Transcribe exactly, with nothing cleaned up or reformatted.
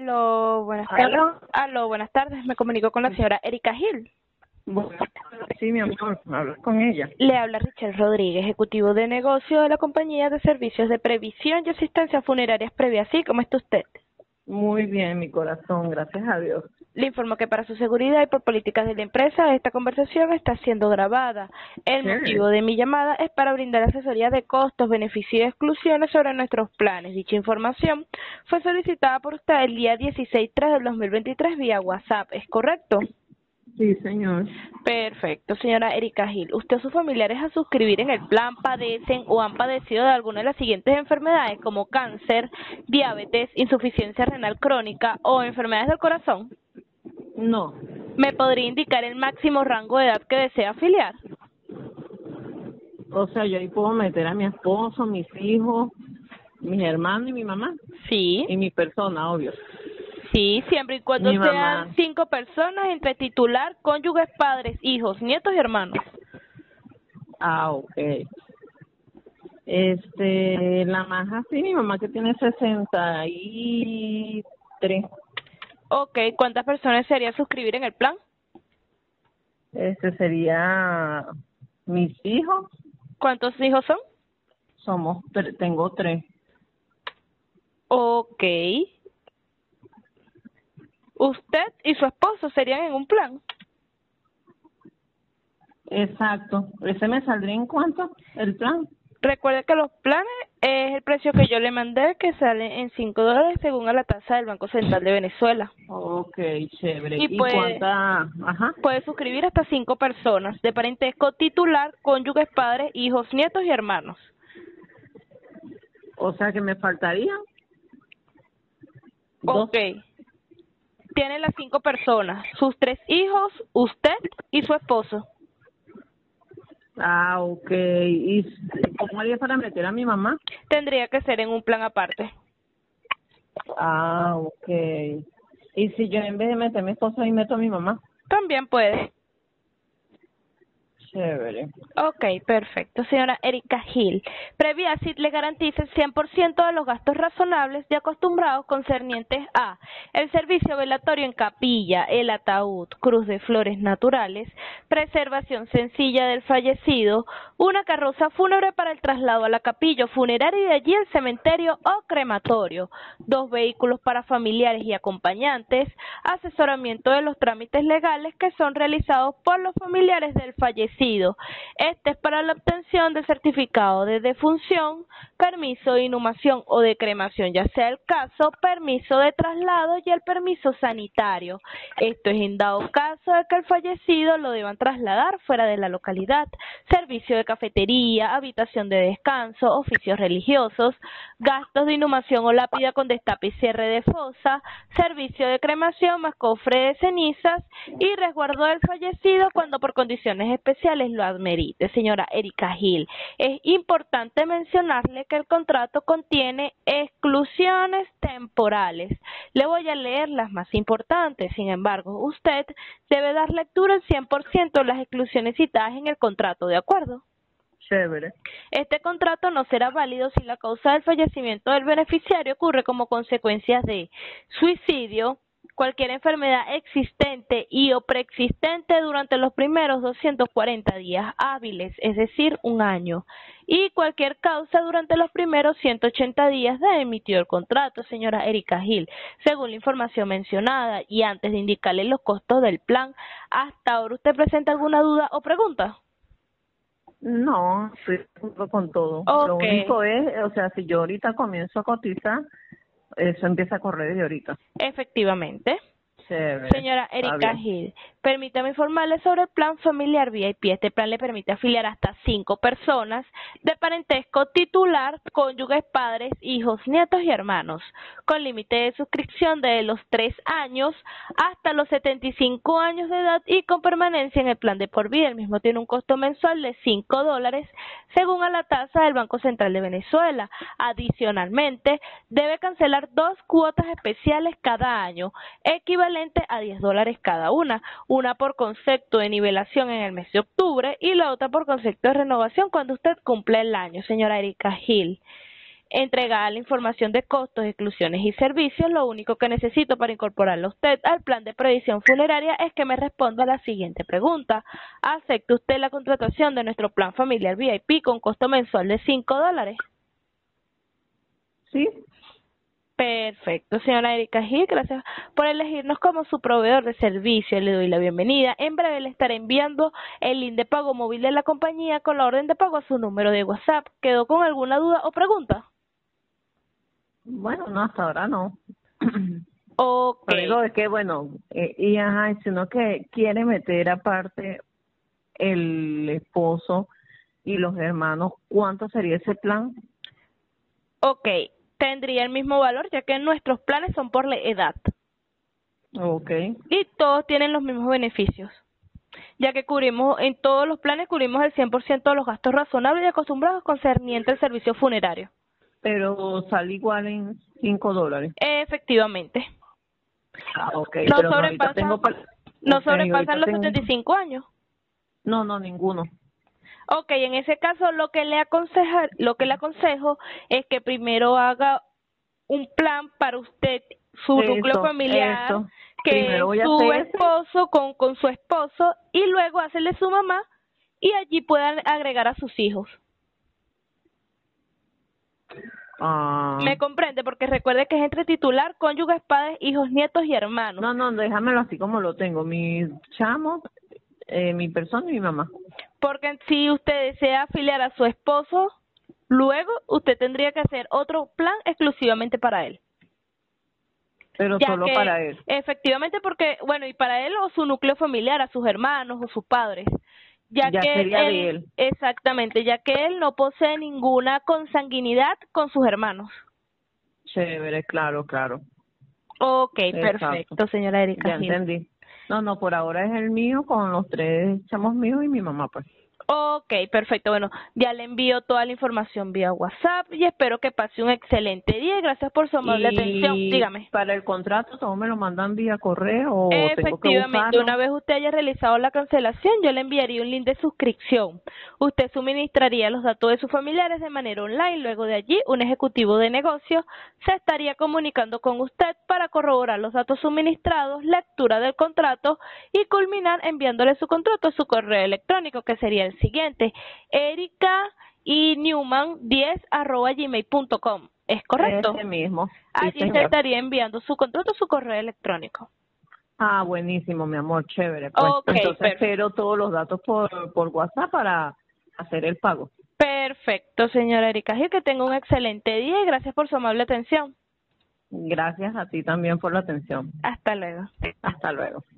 Aló, buenas tardes. ¿Aló? Aló, buenas tardes. Me comunico con la señora Erika Gil. Bueno, sí, mi amor, hablas con ella. Le habla Richel Rodríguez, ejecutivo de negocio de la compañía de servicios de previsión y asistencia funerarias previa. ¿Sí? ¿Cómo está usted? Muy bien, mi corazón, gracias a Dios. Le informo que para su seguridad y por políticas de la empresa, esta conversación está siendo grabada. El ¿Qué? motivo de mi llamada es para brindar asesoría de costos, beneficios y exclusiones sobre nuestros planes. Dicha información fue solicitada por usted el día dieciséis tres del dos mil veintitrés vía WhatsApp, ¿es correcto? Sí, señor. Perfecto, señora Erika Gil. ¿Usted o sus familiares a suscribir en el plan padecen o han padecido de alguna de las siguientes enfermedades como cáncer, diabetes, insuficiencia renal crónica o enfermedades del corazón? No, ¿Me podría indicar el máximo rango de edad que desea afiliar? o sea, yo ahí puedo meter a mi esposo, mis hijos, mis hermanos y mi mamá. Sí, Y mi persona, obvio. sí, siempre y cuando Mi mamá. sean cinco personas entre titular, cónyuges, padres, hijos, nietos y hermanos. Ah, ok. Este, la más así, mi mamá que tiene sesenta y tres. Ok, ¿cuántas personas sería suscribir en el plan? Este sería mis hijos. ¿Cuántos hijos son? Somos, tre- tengo tres. Ok. ¿Usted y su esposo serían en un plan? Exacto. ¿Ese me saldría en cuánto? ¿El plan? Recuerde que los planes es el precio que yo le mandé, que sale en cinco dólares según a la tasa del Banco Central de Venezuela. Ok, chévere. Y ¿Y puede, cuánta? Ajá. puede suscribir hasta cinco personas de parentesco titular, cónyuges, padres, hijos, nietos y hermanos. O sea que me faltarían dos. Ok. Tiene las cinco personas, sus tres hijos, usted y su esposo. Ah, ok. ¿Y cómo haría para meter a mi mamá? Tendría que ser en un plan aparte. Ah, ok. ¿Y si yo en vez de meter a mi esposo ahí meto a mi mamá? También puede. Chévere. Ok, perfecto. Señora Erika Gil, Previasit le garantiza el cien por ciento de los gastos razonables y acostumbrados concernientes a el servicio velatorio en capilla, el ataúd, cruz de flores naturales, preservación sencilla del fallecido, una carroza fúnebre para el traslado a la capilla funeraria y de allí al cementerio o crematorio, dos vehículos para familiares y acompañantes, asesoramiento de los trámites legales que son realizados por los familiares del fallecido. Este es para la obtención de certificado de defunción, permiso de inhumación o de cremación, ya sea el caso, permiso de traslado y el permiso sanitario. Esto es en dado caso de que el fallecido lo deban trasladar fuera de la localidad. Servicio de cafetería, habitación de descanso, oficios religiosos, gastos de inhumación o lápida con destape y cierre de fosa, servicio de cremación más cofre de cenizas y resguardo del fallecido cuando por condiciones especiales lo admerite. Señora Erika Gil, es importante mencionarle que el contrato contiene exclusiones temporales. Le voy a leer las más importantes. Sin embargo, usted debe dar lectura al cien por ciento de las exclusiones citadas en el contrato, ¿de acuerdo? Chévere. Este contrato no será válido si la causa del fallecimiento del beneficiario ocurre como consecuencia de suicidio, cualquier enfermedad existente y o preexistente durante los primeros doscientos cuarenta días hábiles, es decir, un año, y cualquier causa durante los primeros ciento ochenta días de emitido el contrato, señora Erika Gil. Según la información mencionada y antes de indicarle los costos del plan, ¿hasta ahora usted presenta alguna duda o pregunta? No, estoy de acuerdo con todo. Ok. Lo único es, o sea, si yo ahorita comienzo a cotizar, eso empieza a correr desde ahorita. Efectivamente. Chévere. Señora Está Erika bien. Gil, permítame informarle sobre el plan familiar V I P. Este plan le permite afiliar hasta cinco personas de parentesco titular, cónyuges, padres, hijos, nietos y hermanos, con límite de suscripción de los tres años hasta los setenta y cinco años de edad y con permanencia en el plan de por vida. El mismo tiene un costo mensual de cinco dólares según a la tasa del Banco Central de Venezuela. Adicionalmente, debe cancelar dos cuotas especiales cada año, equivalente a diez dólares cada una, una por concepto de nivelación en el mes de octubre y la otra por concepto de renovación cuando usted cumple el año, señora Erika Gil. entregada la información de costos, exclusiones y servicios. Lo único que necesito para incorporarlo a usted al plan de previsión funeraria es que me responda a la siguiente pregunta. ¿Acepta usted la contratación de nuestro plan familiar V I P con costo mensual de cinco dólares? Sí. Perfecto, señora Erika Gil, gracias por elegirnos como su proveedor de servicio. Le doy la bienvenida. En breve le estaré enviando el link de pago móvil de la compañía con la orden de pago a su número de WhatsApp. ¿Quedó con alguna duda o pregunta? Bueno, no, hasta ahora no. Ok. Lo digo es que, bueno, eh, y ajá, sino que quiere meter aparte el esposo y los hermanos, ¿cuánto sería ese plan? Ok, tendría el mismo valor ya que nuestros planes son por la edad. Ok. Y todos tienen los mismos beneficios, ya que cubrimos, en todos los planes cubrimos el cien por ciento de los gastos razonables y acostumbrados concernientes al servicio funerario. Pero sale igual en cinco dólares. Efectivamente. Ah, ok, No pero no, ahorita sobrepasan, tengo... pa- no ok, sobrepasan ahorita los tengo... setenta y cinco años. No, no, ninguno. Ok, en ese caso lo que le aconseja, lo que le aconsejo es que primero haga un plan para usted, su núcleo Eso, familiar, eso. que Primero es voy a su hacer ese. esposo con, con su esposo, y luego hacerle su mamá, y allí puedan agregar a sus hijos. Ah, ¿Me comprende? Porque recuerde que es entre titular, cónyuges, padres, hijos, nietos y hermanos. no, no, déjamelo así como lo tengo. Mi chamo, eh, mi persona y mi mamá. Porque si usted desea afiliar a su esposo, luego usted tendría que hacer otro plan exclusivamente para él. Pero Ya solo que, para él. efectivamente, porque, bueno, y para él o su núcleo familiar, a sus hermanos o sus padres. Ya, Ya que sería él, de él. exactamente, ya que él no posee ninguna consanguinidad con sus hermanos. Chévere, claro, claro. Ok, Exacto. perfecto, señora Erika Ya Gil. entendí. No, no, por ahora es el mío con los tres chamos míos y mi mamá, pues. Ok, perfecto. Bueno, ya le envío toda la información vía WhatsApp y espero que pase un excelente día y gracias por su amable atención. Y Dígame. para el contrato, ¿todo me lo mandan vía correo o tengo que Efectivamente, buscarlo? una vez usted haya realizado la cancelación, yo le enviaría un link de suscripción. Usted suministraría los datos de sus familiares de manera online. Luego de allí, un ejecutivo de negocio se estaría comunicando con usted para corroborar los datos suministrados, lectura del contrato y culminar enviándole su contrato a su correo electrónico, que sería el siguiente: Erika y Newman diez arroba gmail punto com. ¿Es correcto? Ese mismo. Sí, Allí se señor. estaría enviando su contrato a su correo electrónico. Ah, buenísimo, mi amor, chévere. Pues Ok, entonces perfecto. espero todos los datos por, por WhatsApp para hacer el pago. Perfecto, señora Erika Gil, que tenga un excelente día y gracias por su amable atención. Gracias a ti también por la atención. Hasta luego. Hasta luego.